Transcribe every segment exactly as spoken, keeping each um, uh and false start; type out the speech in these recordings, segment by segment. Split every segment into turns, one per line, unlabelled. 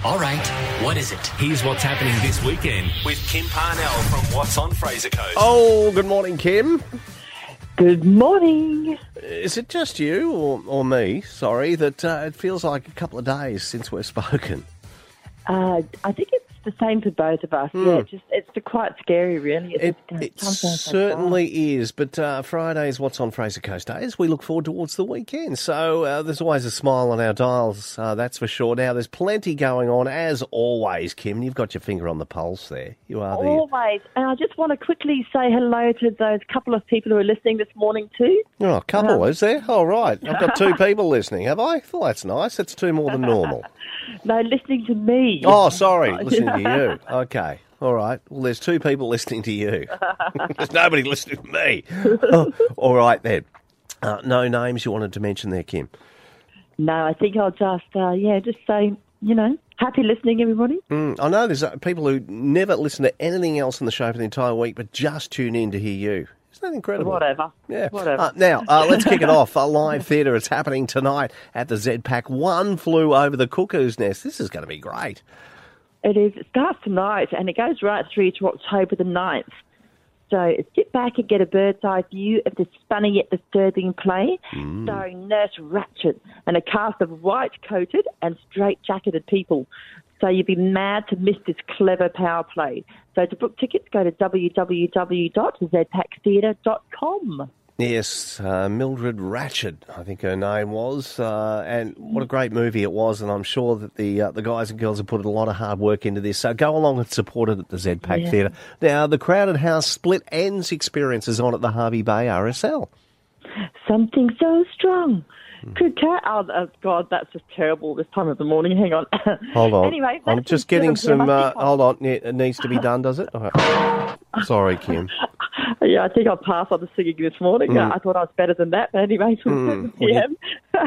All right, what is it?
Here's what's happening this weekend with Kim Parnell from What's on Fraser Coast.
Oh, good morning, Kim.
Good morning.
Is it just you or, or me, sorry, that uh, it feels like a couple of days since we've spoken?
Uh, I think it's the same for both of us.
Mm.
Yeah, it's just it's quite scary, really.
It,
just, uh,
it
time goes so
certainly is, but uh, Friday's What's on Fraser Coast Days. We look forward towards the weekend, so uh, there's always a smile on our dials, uh, that's for sure. Now, there's plenty going on, as always, Kim. You've got your finger on the pulse there. You are
fast.
the...
Always. And I just want to quickly say hello to those couple of people who are listening this morning too.
Oh, a couple,
Um,
is there? Oh, right. I've got two people listening, have I? Well, that's nice. That's two more than normal.
No, listening to me.
Oh, sorry, listening to you. Okay, all right. Well, there's two people listening to you. There's nobody listening to me. Oh, all right, then. Uh, no names you wanted to mention there, Kim?
No, I think I'll just, uh, yeah, just say, you know, happy listening, everybody.
Mm, I know there's uh, people who never listen to anything else in the show for the entire week, but just tune in to hear you. Isn't that incredible?
Whatever.
Yeah.
Whatever.
Uh, now, uh, let's kick it off. Uh, live theatre is happening tonight at the Z PAC. One Flew Over the Cuckoo's Nest. This is going to be great.
It is. It starts tonight and it goes right through to October the ninth. So sit back and get a bird's eye view of this funny yet disturbing play
Mm.
starring Nurse Ratched and a cast of white-coated and straight-jacketed people. So you'd be mad to miss this clever power play. So to book tickets, go to w w w dot z pac theatre dot com.
Yes, uh, Mildred Ratched, I think her name was, uh, and what a great movie it was, and I'm sure that the uh, the guys and girls have put a lot of hard work into this, so go along and support it at the Z PAC
Yeah.
Theatre. Now, the Crowded House Split Ends experience is on at the Harvey Bay R S L.
Something so strong. Could cat? Oh, oh, God, that's just terrible this time of the morning. Hang on.
Hold on,
Anyway,
I'm
that's
just
the
getting
film.
some,
Yeah, I
uh,
think I'll-
hold on, yeah, it needs to be done, does it? All right. Sorry, Kim.
Yeah, I think I'll pass on the singing this morning.
Mm.
I thought I was better than that, but anyway, from seven p.m.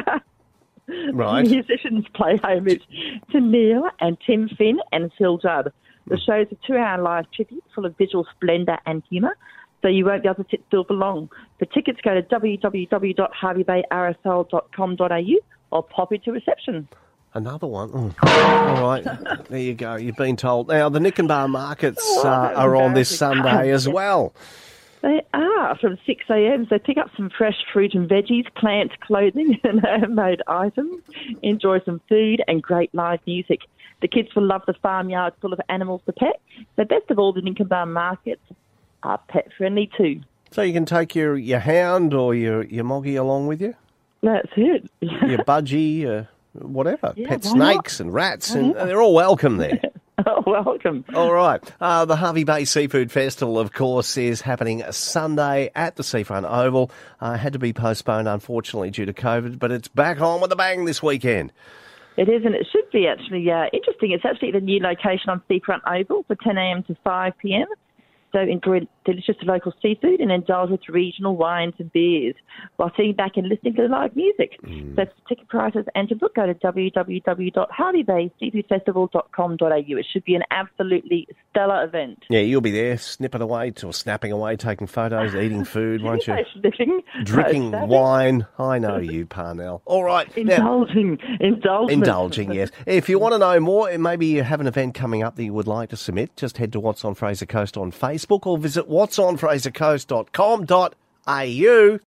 Right.
Musicians play homage to Neil and Tim Finn and Phil Judd. The
Mm.
show's a two-hour live tribute full of visual splendour and humour, so you won't be able to sit still for long. For tickets, go to w w w dot harvey bay r s l dot com dot a u or pop into reception.
Another one. Oh. All right, there you go. You've been told. Now, the Nick and Bar markets
Oh,
uh,
that's
are on this
embarrassing.
Sunday as well.
They are from six a.m. So pick up some fresh fruit and veggies, plant clothing and handmade items. Enjoy some food and great live music. The kids will love the farmyard full of animals to pet. So best of all, the Ninkenbar markets are pet friendly too.
So you can take your, your hound or your, your moggy along with you,
That's it.
your budgie, uh, whatever.
Yeah,
Pet
why not?
snakes and rats, and uh, they're all welcome there.
Oh, welcome.
All right. Uh, the Harvey Bay Seafood Festival, of course, is happening Sunday at the Seafront Oval. Uh, had to be postponed, unfortunately, due to COVID, but it's back on with a bang this weekend.
It is, and it should be actually uh, interesting. It's actually the new location on Seafront Oval for ten a.m. to five p.m. So enjoy delicious local seafood and indulge with regional wines and beers while sitting back and listening to live music.
Mm.
So for ticket prices and to book, go to w w w dot harvey bay seafood festival dot com dot a u. It should be an absolutely stellar event.
Yeah, you'll be there snipping away or snapping away, taking photos, eating food, won't you?
No sniffing, no
Drinking
snapping.
wine. I know you, Parnell. All right. Now,
Indulging, indulging.
indulging, yes. If you want to know more, and maybe you have an event coming up that you would like to submit, just head to What's on Fraser Coast on Facebook or visit what's on fraser coast dot com dot a u.